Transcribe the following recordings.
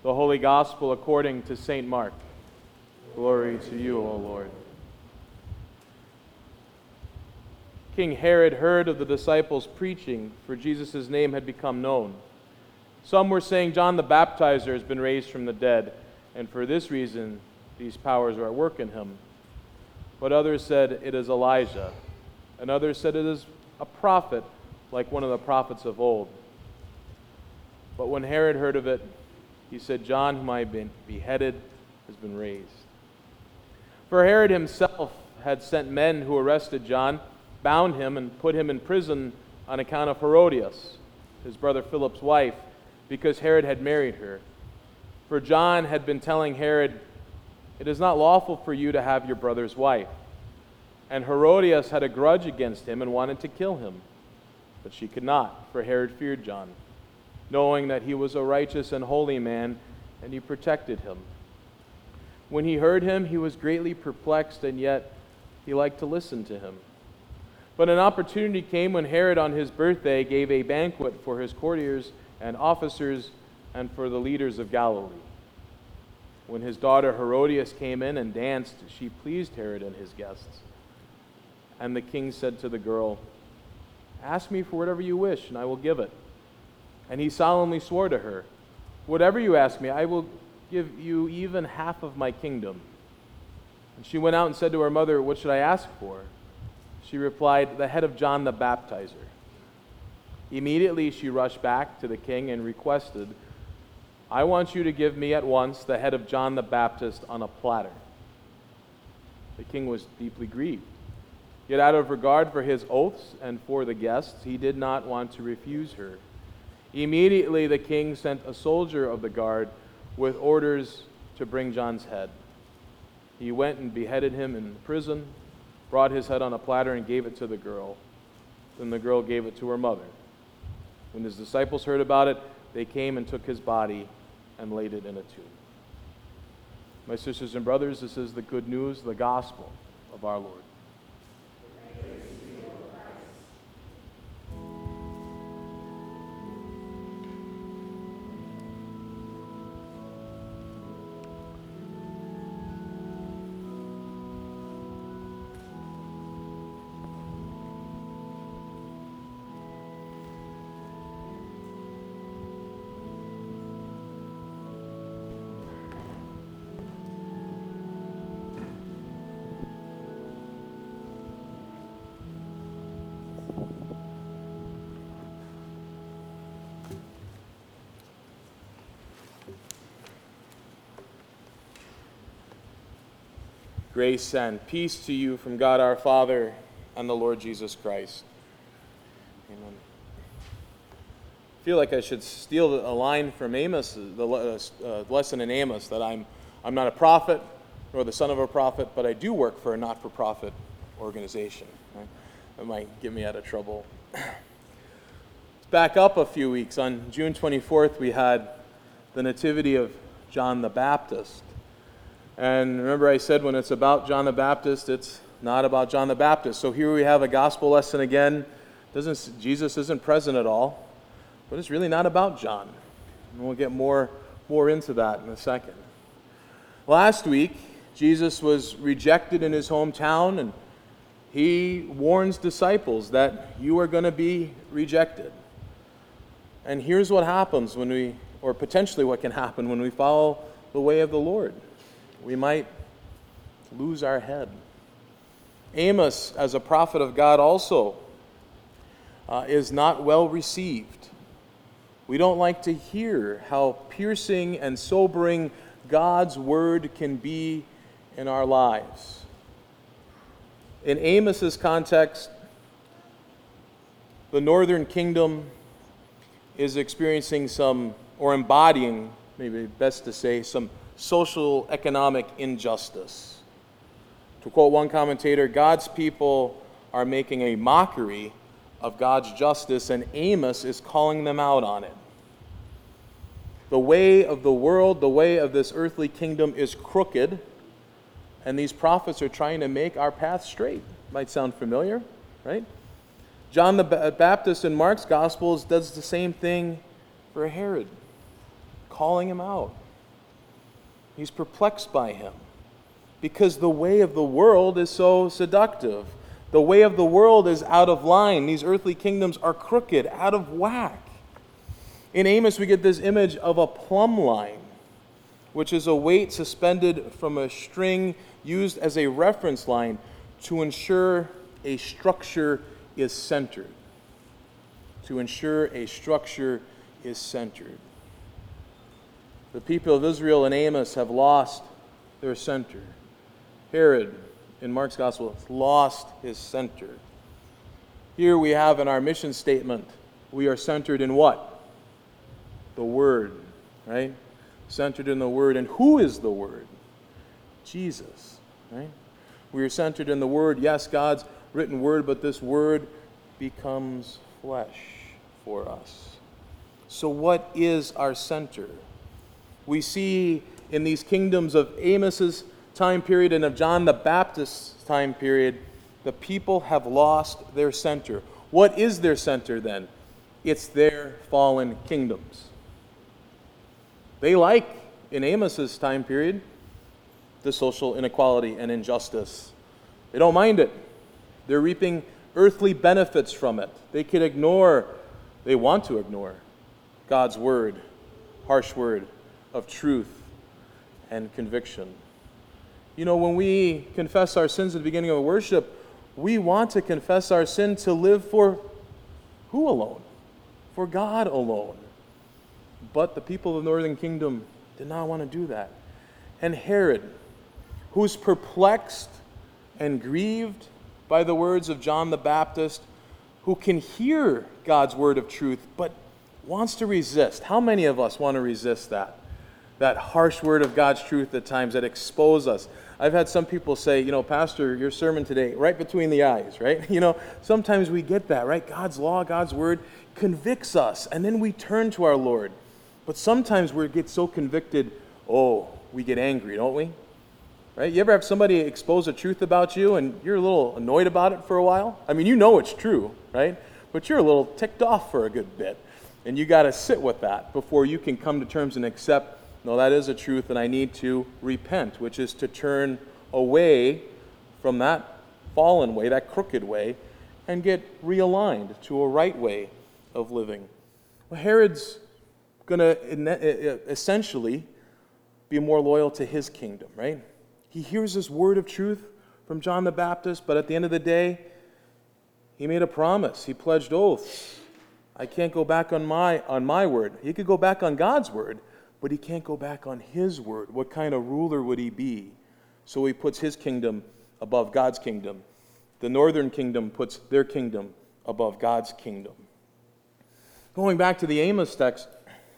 The Holy Gospel according to St. Mark. Glory to you, O Lord. King Herod heard of the disciples preaching, for Jesus' name had become known. Some were saying John the Baptizer has been raised from the dead, and for this reason these powers are at work in him. But others said it is Elijah, and others said it is a prophet, like one of the prophets of old. But when Herod heard of it, he said, John, whom I have been beheaded, has been raised. For Herod himself had sent men who arrested John, bound him, and put him in prison on account of Herodias, his brother Philip's wife, because Herod had married her. For John had been telling Herod, it is not lawful for you to have your brother's wife. And Herodias had a grudge against him and wanted to kill him. But she could not, for Herod feared John, knowing that he was a righteous and holy man, and he protected him. When he heard him, he was greatly perplexed, and yet he liked to listen to him. But an opportunity came when Herod on his birthday gave a banquet for his courtiers and officers and for the leaders of Galilee. When his daughter Herodias came in and danced, she pleased Herod and his guests. And the king said to the girl, ask me for whatever you wish, and I will give it. And he solemnly swore to her, whatever you ask me, I will give you even half of my kingdom. And she went out and said to her mother, what should I ask for? She replied, the head of John the Baptizer. Immediately she rushed back to the king and requested, I want you to give me at once the head of John the Baptist on a platter. The king was deeply grieved. Yet out of regard for his oaths and for the guests, he did not want to refuse her. Immediately the king sent a soldier of the guard with orders to bring John's head. He went and beheaded him in prison, brought his head on a platter and gave it to the girl. Then the girl gave it to her mother. When his disciples heard about it, they came and took his body and laid it in a tomb. My sisters and brothers, this is the good news, the gospel of our Lord. Grace and peace to you from God our Father and the Lord Jesus Christ. Amen. I feel like I should steal a line from Amos, the lesson in Amos, that I'm not a prophet nor the son of a prophet, but I do work for a not-for-profit organization. Right? That might get me out of trouble. Let's back up a few weeks. On June 24th, we had the Nativity of John the Baptist. And remember I said when it's about John the Baptist, it's not about John the Baptist. So here we have a gospel lesson again. Jesus isn't present at all, but it's really not about John. And we'll get more into that in a second. Last week, Jesus was rejected in his hometown, and he warns disciples that you are going to be rejected. And here's what happens or potentially what can happen when we follow the way of the Lord. We might lose our head. Amos, as a prophet of God, also is not well received. We don't like to hear how piercing and sobering God's word can be in our lives. In Amos's context, the northern kingdom is experiencing embodying, maybe best to say, some social economic injustice. To quote one commentator, God's people are making a mockery of God's justice, and Amos is calling them out on it. The way of the world, the way of this earthly kingdom is crooked, and these prophets are trying to make our path straight. Might sound familiar, right? John the Baptist in Mark's Gospels does the same thing for Herod, calling him out. He's perplexed by him because the way of the world is so seductive. The way of the world is out of line. These earthly kingdoms are crooked, out of whack. In Amos, we get this image of a plumb line, which is a weight suspended from a string used as a reference line to ensure a structure is centered. To ensure a structure is centered. The people of Israel in Amos have lost their center. Herod, in Mark's Gospel, has lost his center. Here we have in our mission statement, we are centered in what? The Word, right? Centered in the Word. And who is the Word? Jesus, right? We are centered in the Word. Yes, God's written Word, but this Word becomes flesh for us. So what is our center? We see in these kingdoms of Amos's time period and of John the Baptist's time period, the people have lost their center. What is their center then? It's their fallen kingdoms. They like, in Amos's time period, the social inequality and injustice. They don't mind it. They're reaping earthly benefits from it. They want to ignore God's word, harsh word of truth and conviction. You know, when we confess our sins at the beginning of worship, we want to confess our sin to live for who alone? For God alone. But the people of the northern kingdom did not want to do that. And Herod, who's perplexed and grieved by the words of John the Baptist, who can hear God's word of truth, but wants to resist. How many of us want to resist that? That harsh word of God's truth at times that expose us. I've had some people say, Pastor, your sermon today, right between the eyes, right? Sometimes we get that, right? God's law, God's word convicts us, and then we turn to our Lord. But sometimes we get so convicted, we get angry, don't we? Right? You ever have somebody expose a truth about you and you're a little annoyed about it for a while? I mean, you know it's true, right? But you're a little ticked off for a good bit. And you got to sit with that before you can come to terms and accept, no, that is a truth and I need to repent, which is to turn away from that fallen way, that crooked way, and get realigned to a right way of living. Well, Herod's going to essentially be more loyal to his kingdom, right? He hears this word of truth from John the Baptist, but at the end of the day, he made a promise. He pledged oaths. I can't go back on my word. He could go back on God's word, but he can't go back on his word. What kind of ruler would he be? So he puts his kingdom above God's kingdom. The northern kingdom puts their kingdom above God's kingdom. Going back to the Amos text,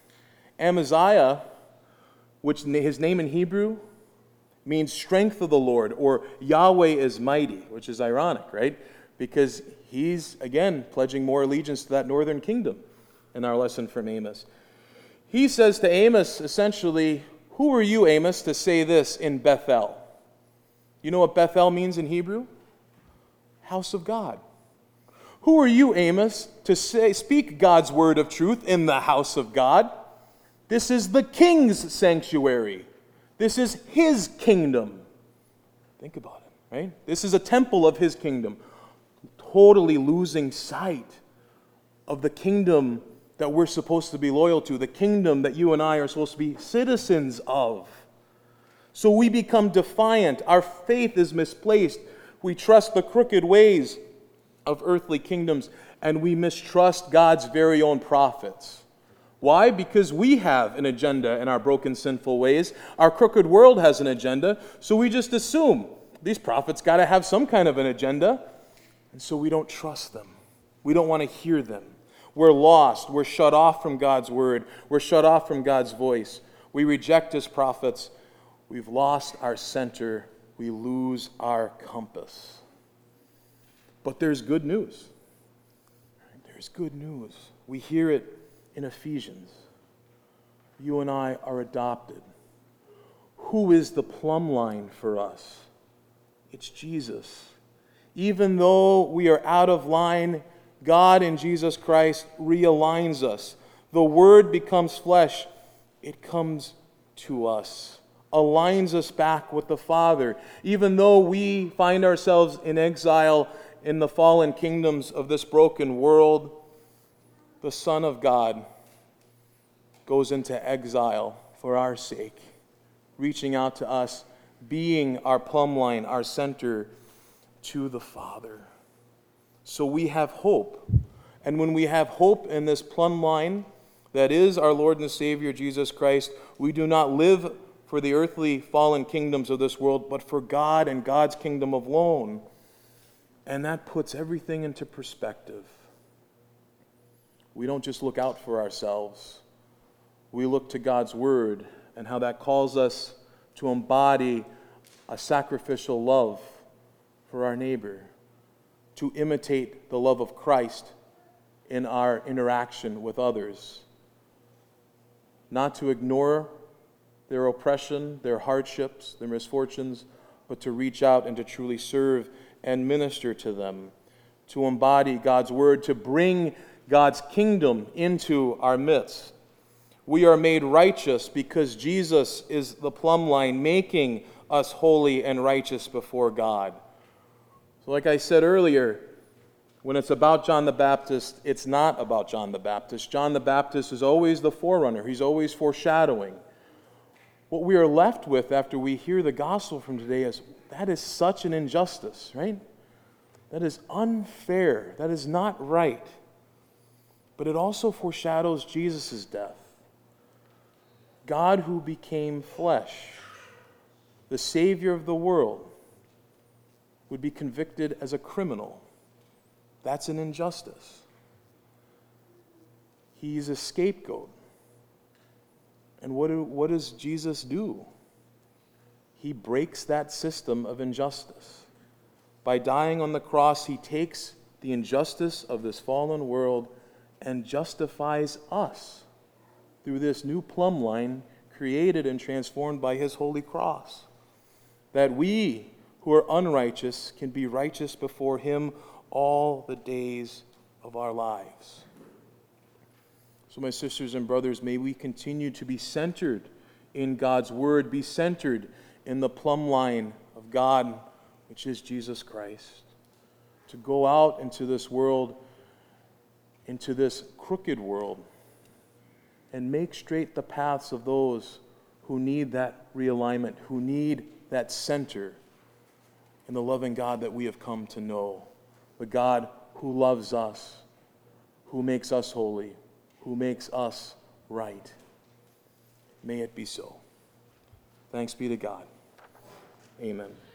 Amaziah, which his name in Hebrew means strength of the Lord, or Yahweh is mighty, which is ironic, right? Because he's, again, pledging more allegiance to that northern kingdom in our lesson from Amos. He says to Amos, essentially, who are you, Amos, to say this in Bethel? You know what Bethel means in Hebrew? House of God. Who are you, Amos, to speak God's word of truth in the house of God? This is the king's sanctuary. This is his kingdom. Think about it, right? This is a temple of his kingdom. Totally losing sight of the kingdom that we're supposed to be loyal to, the kingdom that you and I are supposed to be citizens of. So we become defiant. Our faith is misplaced. We trust the crooked ways of earthly kingdoms, and we mistrust God's very own prophets. Why? Because we have an agenda in our broken, sinful ways. Our crooked world has an agenda, so we just assume these prophets got to have some kind of an agenda, and so we don't trust them. We don't want to hear them. We're lost. We're shut off from God's word. We're shut off from God's voice. We reject his prophets. We've lost our center. We lose our compass. But there's good news. There's good news. We hear it in Ephesians. You and I are adopted. Who is the plumb line for us? It's Jesus. Even though we are out of line, God in Jesus Christ realigns us. The Word becomes flesh. It comes to us. aligns us back with the Father. Even though we find ourselves in exile in the fallen kingdoms of this broken world, the Son of God goes into exile for our sake, reaching out to us, being our plumb line, our center to the Father. So we have hope. And when we have hope in this plumb line that is our Lord and Savior Jesus Christ, we do not live for the earthly fallen kingdoms of this world, but for God and God's kingdom alone. And that puts everything into perspective. We don't just look out for ourselves. We look to God's Word and how that calls us to embody a sacrificial love for our neighbor, to imitate the love of Christ in our interaction with others, not to ignore their oppression, their hardships, their misfortunes, but to reach out and to truly serve and minister to them, to embody God's Word, to bring God's kingdom into our midst. We are made righteous because Jesus is the plumb line, making us holy and righteous before God. So like I said earlier, when it's about John the Baptist, it's not about John the Baptist. John the Baptist is always the forerunner. He's always foreshadowing. What we are left with after we hear the gospel from today is, that is such an injustice, right? That is unfair. That is not right. But it also foreshadows Jesus' death. God who became flesh, the Savior of the world, would be convicted as a criminal. That's an injustice. He's a scapegoat. And what does Jesus do? He breaks that system of injustice. By dying on the cross, he takes the injustice of this fallen world and justifies us through this new plumb line created and transformed by his holy cross. That we who are unrighteous can be righteous before him all the days of our lives. So my sisters and brothers, may we continue to be centered in God's Word, be centered in the plumb line of God, which is Jesus Christ. To go out into this world, into this crooked world, and make straight the paths of those who need that realignment, who need that center in the loving God that we have come to know. The God who loves us, who makes us holy, who makes us right. May it be so. Thanks be to God. Amen.